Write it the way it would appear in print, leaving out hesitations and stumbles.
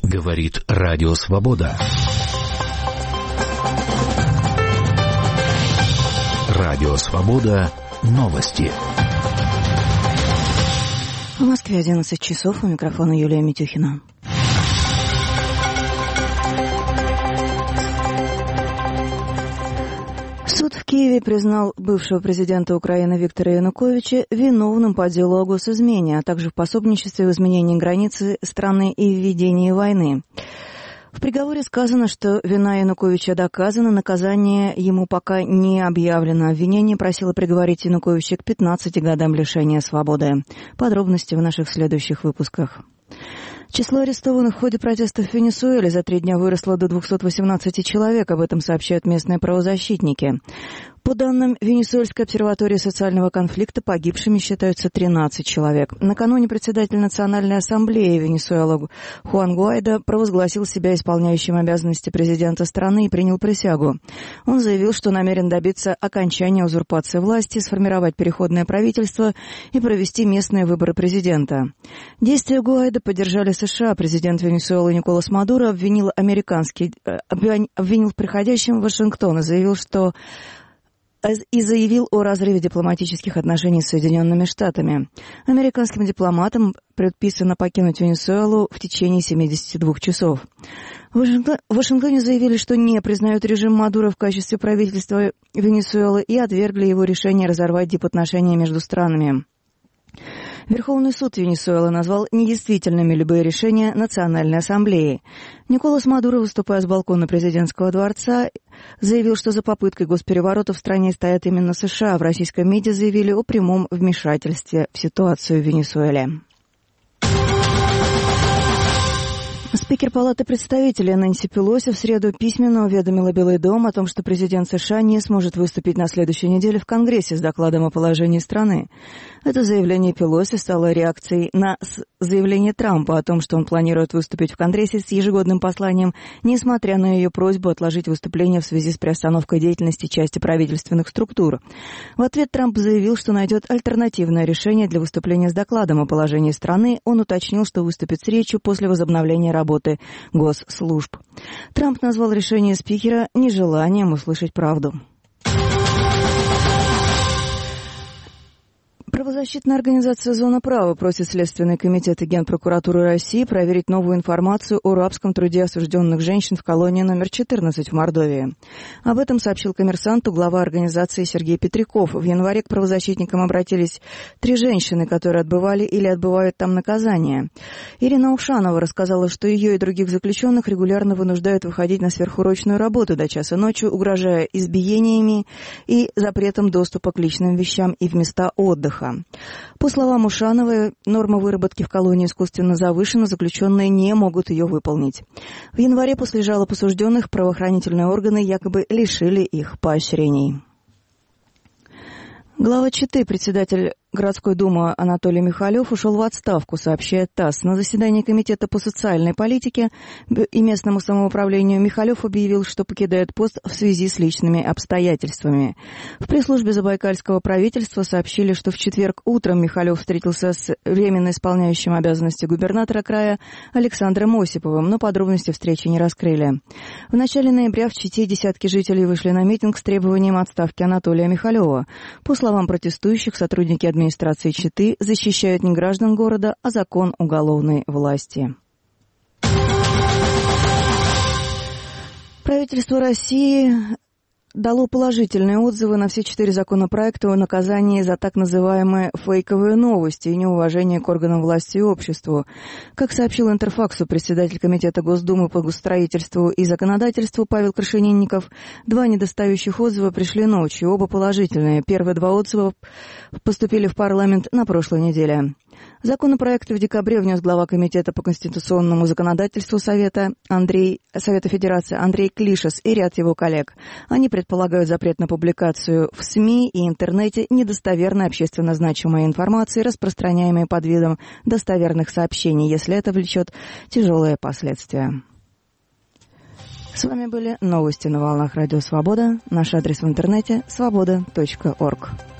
Говорит Радио Свобода. Радио Свобода. Новости. В Москве 11 часов. У микрофона Юлия Митюхина. Суд в Киеве признал бывшего президента Украины Виктора Януковича виновным по делу о госизмене, а также в пособничестве в изменении границы страны и введении войны. В приговоре сказано, что вина Януковича доказана, наказание ему пока не объявлено. Обвинение просило приговорить Януковича к 15 годам лишения свободы. Подробности в наших следующих выпусках. Число арестованных в ходе протестов в Венесуэле за 3 дня выросло до 218 человек, об этом сообщают местные правозащитники. По данным Венесуэльской обсерватории социального конфликта, погибшими считаются 13 человек. Накануне председатель Национальной ассамблеи Венесуэлы Хуан Гуайдо провозгласил себя исполняющим обязанности президента страны и принял присягу. Он заявил, что намерен добиться окончания узурпации власти, сформировать переходное правительство и провести местные выборы президента. Действия Гуайдо поддержали США. Президент Венесуэлы Николас Мадуро обвинил в приходящем в Вашингтон и заявил о разрыве дипломатических отношений с Соединенными Штатами. Американским дипломатам предписано покинуть Венесуэлу в течение 72 часов. В Вашингтоне заявили, что не признают режим Мадуро в качестве правительства Венесуэлы и отвергли его решение разорвать дипотношения между странами. Верховный суд Венесуэлы назвал недействительными любые решения Национальной ассамблеи. Николас Мадуро, выступая с балкона президентского дворца, заявил, что за попыткой госпереворота в стране стоят именно США. В российском МИДе заявили о прямом вмешательстве в ситуацию в Венесуэле. Спикер Палаты представителей Нэнси Пелоси в среду письменно уведомила Белый дом о том, что президент США не сможет выступить на следующей неделе в Конгрессе с докладом о положении страны. Это заявление Пелоси стало реакцией на заявление Трампа о том, что он планирует выступить в Конгрессе с ежегодным посланием, несмотря на ее просьбу отложить выступление в связи с приостановкой деятельности части правительственных структур. В ответ Трамп заявил, что найдет альтернативное решение для выступления с докладом о положении страны. Он уточнил, что выступит с речью после возобновления работы госслужб. Трамп назвал решение спикера нежеланием услышать правду. Правозащитная организация «Зона права» просит Следственный комитет и Генпрокуратуру России проверить новую информацию о рабском труде осужденных женщин в колонии номер 14 в Мордовии. Об этом сообщил «Коммерсанту» глава организации Сергей Петряков. В январе к правозащитникам обратились 3 женщины, которые отбывали или отбывают там наказание. Ирина Ушанова рассказала, что ее и других заключенных регулярно вынуждают выходить на сверхурочную работу до часа ночи, угрожая избиениями и запретом доступа к личным вещам и в места отдыха. По словам Ушановой, норма выработки в колонии искусственно завышена, заключенные не могут ее выполнить. В январе после жалоб осужденных правоохранительные органы якобы лишили их поощрений. Глава Читы, председатель городской думы Анатолий Михалев ушел в отставку, сообщает ТАСС. На заседании Комитета по социальной политике и местному самоуправлению Михалев объявил, что покидает пост в связи с личными обстоятельствами. В пресс-службе Забайкальского правительства сообщили, что в четверг утром Михалев встретился с временно исполняющим обязанности губернатора края Александром Осиповым, но подробности встречи не раскрыли. В начале ноября в Чите десятки жителей вышли на митинг с требованием отставки Анатолия Михалева. По словам протестующих, сотрудники администрации Читы защищают не граждан города, а закон уголовной власти. Правительство России дало положительные отзывы на все 4 законопроекта о наказании за так называемые фейковые новости и неуважение к органам власти и обществу. Как сообщил Интерфаксу председатель Комитета Госдумы по госстроительству и законодательству Павел Крашенинников, 2 недостающих отзыва пришли ночью, оба положительные. Первые 2 отзыва поступили в парламент на прошлой неделе. Законопроекты в декабре внес глава Комитета по конституционному законодательству Совета Федерации Андрей Клишес и ряд его коллег. Они предполагают запрет на публикацию в СМИ и интернете недостоверной общественно значимой информации, распространяемой под видом достоверных сообщений, если это влечет тяжелые последствия. С вами были новости на волнах Радио Свобода. Наш адрес в интернете – свобода.орг.